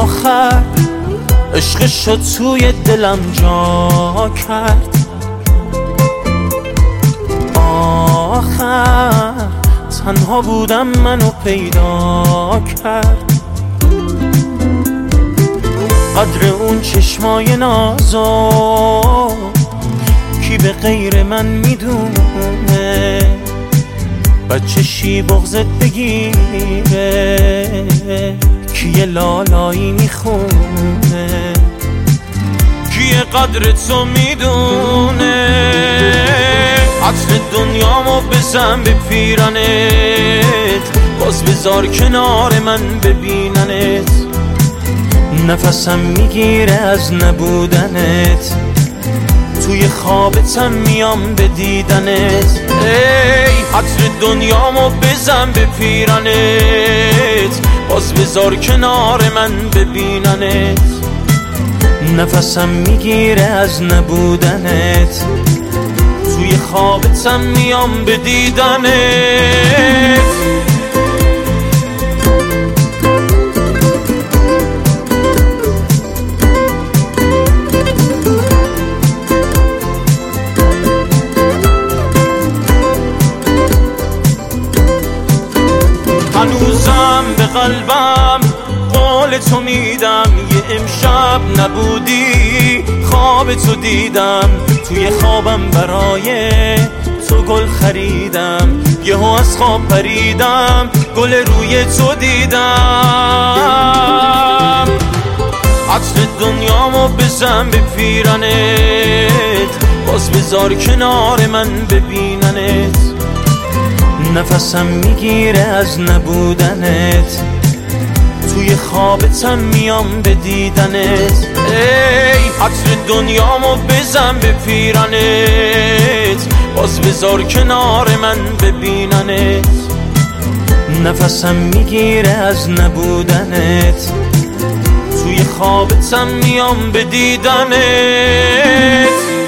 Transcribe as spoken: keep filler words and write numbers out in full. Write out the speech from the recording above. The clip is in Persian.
آخر عشقشو توی دلم جا کرد. آخر تنها بودم منو پیدا کرد. قدر اون چشمای نازو کی به غیر من میدونه؟ بچشی بغضت بگیره کیه لالایی میخونه؟ کیه قدر تو میدونه؟ عطر دنیامو بزن به پیرنت، باز بذار کنار من ببیننت. نفسم میگیره از نبودنت، توی خوابتم میام به دیدنت. ای عطر دنیامو بزن به پیرنت، باز بذار کنار من ببیننت. نفسم میگیره از نبودنت، توی خوابتم میام به دیدنت. هنوزم به قلبم قول تو میدم، یه امشب نبودی خواب تو دیدم. توی خوابم برای تو گل خریدم، یهو از خواب پریدم گل روی تو دیدم. عطر دنیامو بزن به پیرنت، باز بذار کنار من ببیننت. نفسم میگیره از نبودنت، توی خوابتم میام به دیدنت. ای عطر دنیامو بزن به پیرنت، باز بذار کنار من ببیننت. نفسم میگیره از نبودنت، توی خوابتم میام به دیدنت.